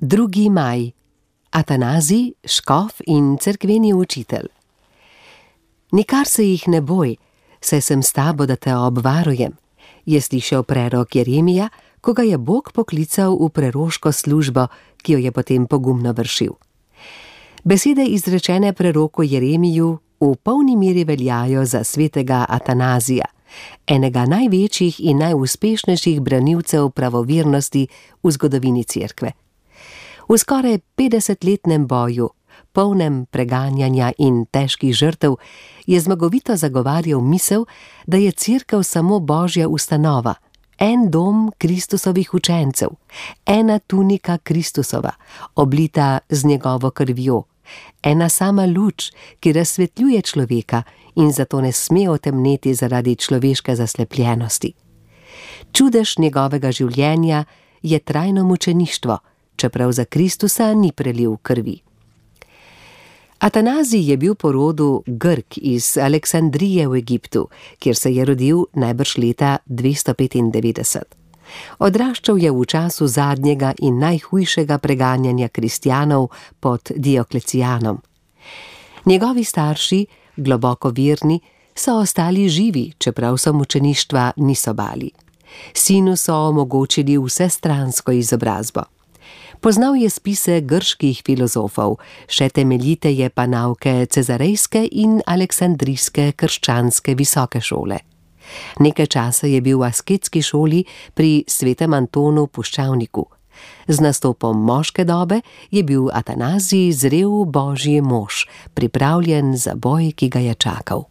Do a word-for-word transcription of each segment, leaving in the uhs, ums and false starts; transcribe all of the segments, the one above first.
drugi maj. Atanazij, škof in cerkveni učitelj. Nikar se jih ne boj, saj sem s tabo, da te obvarujem, je slišal prerok Jeremija, ko ga je Bog poklical v preroško službo, ki jo je potem pogumno vršil. Besede izrečene preroku Jeremiju v polni meri veljajo za svetega Atanazija, enega največjih in najuspešnejših branilcev pravovernosti v zgodovini cerkve. V skoraj petdesetletnem boju, polnem preganjanja in težkih žrtev, je zmagovito zagovarjal misel, da je cerkev samo Božja ustanova, en dom Kristusovih učencev, ena tunika Kristusova, oblita z njegovo krvjo, ena sama luč, ki razsvetljuje človeka in zato ne sme otemneti zaradi človeške zaslepljenosti. Čudež njegovega življenja je trajno mučeništvo, čeprav za Kristusa ni prelil krvi. Atanazij je bil po rodu Grk iz Aleksandrije v Egiptu, kjer se je rodil najbrž leta dvesto petindevetdeset. Odraščal je v času zadnjega in najhujšega preganjanja kristjanov pod Dioklecijanom. Njegovi starši, globoko verni, so ostali živi, čeprav so mučeništva niso bali. Sinu so omogočili vsestransko izobrazbo. Poznal je spise grških filozofov, še temeljiteje pa nauke cezarejske in aleksandrijske krščanske visoke šole. Nekaj časa je bil v asketski šoli pri svetem Antonu Puščavniku. Z nastopom moške dobe je bil Atanazij zrel božji mož, pripravljen za boj, ki ga je čakal.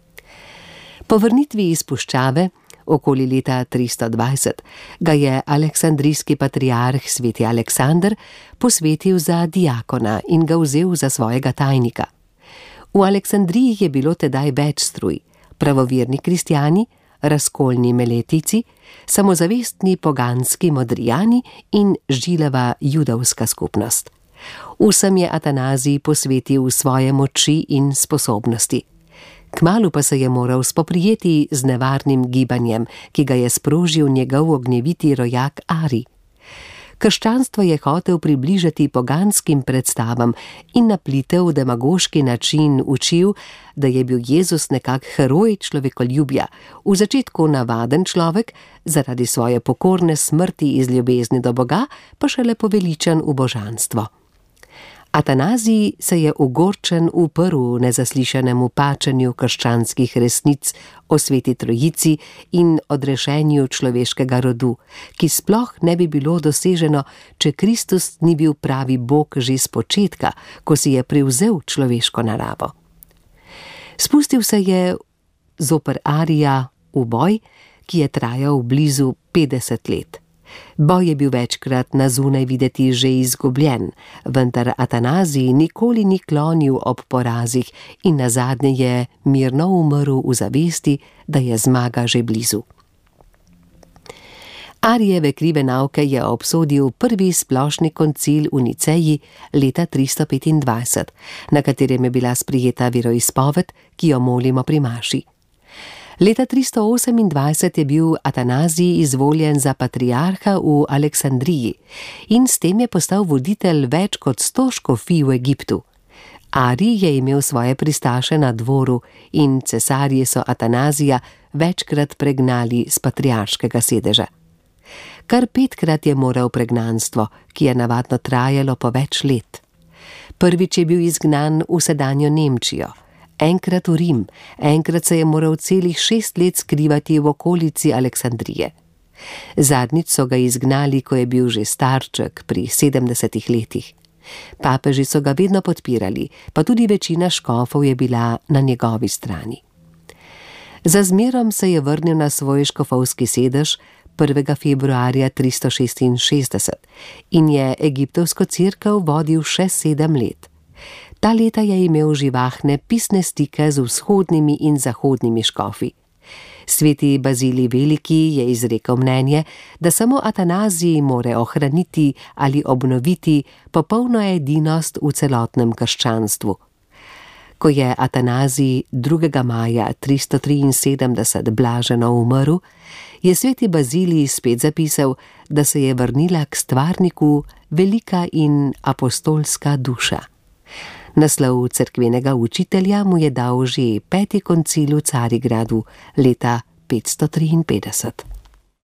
Po vrnitvi iz puščave, okoli leta tristo dvajset, ga je aleksandrijski patriarh sveti Aleksander posvetil za diakona in ga vzel za svojega tajnika. V Aleksandriji je bilo tedaj več struj, pravoverni kristjani, razkolni meletici, samozavestni poganski modrijani in žilava judovska skupnost. Vsem je Atanazij posvetil svoje moči in sposobnosti. Kmalu pa se je moral spoprijeti z nevarnim gibanjem, ki ga je sprožil njegov ognjeviti rojak Arij. Krščanstvo je hotel približati poganskim predstavam in na plitev demagoški način učil, da je bil Jezus nekak heroj človekoljubja, v začetku navaden človek, zaradi svoje pokorne smrti iz ljubezni do Boga, pa šele poveličan v božanstvo. Atanazij se je ogorčen uprl nezaslišanemu pačenju krščanskih resnic o sveti trojici in odrešenju človeškega rodu, ki sploh ne bi bilo doseženo, če Kristus ni bil pravi Bog že s početka, ko si je prevzel človeško naravo. Spustil se je zoper Arija v boj, ki je trajal blizu petdeset let. Boj je bil večkrat na zunaj videti že izgubljen, vendar Atanazij nikoli ni klonil ob porazih in nazadnje je mirno umrl v zavesti, da je zmaga že blizu. Arijeve krive nauke je obsodil prvi splošni koncil v Niceji leta tristo petindvajset, na katerem je bila sprijeta veroizpoved, ki jo molimo pri maši. Leta tristo osemindvajset je bil Atanazij izvoljen za patriarha v Aleksandriji in s tem je postal voditelj več kot sto škofij v Egiptu. Arij je imel svoje pristaše na dvoru in cesarji so Atanazija večkrat pregnali z patriarškega sedeža. Kar petkrat je moral pregnanstvo, ki je navadno trajalo po več let. Prvič je bil izgnan v sedanjo Nemčijo, enkrat v Rim, enkrat se je moral celih šest let skrivati v okolici Aleksandrije. Zadnjič so ga izgnali, ko je bil že starček pri sedemdesetih letih. Papeži so ga vedno podpirali, pa tudi večina škofov je bila na njegovi strani. Za zmerom se je vrnil na svoj škofovski sedež prvega februarja tristo šestinšestdeset in je egiptovsko cerkev vodil še sedem let. Ta leta je imel živahne pisne stike z vzhodnimi in zahodnimi škofi. Sveti Bazilij Veliki je izrekel mnenje, da samo Atanazij more ohraniti ali obnoviti popolno edinost v celotnem krščanstvu. Ko je Atanazij drugega maja tristo triinsedemdeset blaženo umrl, je sveti Bazilij spet zapisal, da se je vrnila k stvarniku velika in apostolska duša. Naslov cerkvenega učitelja mu je dal že peti koncil v Carigradu leta petsto triinpetdeset.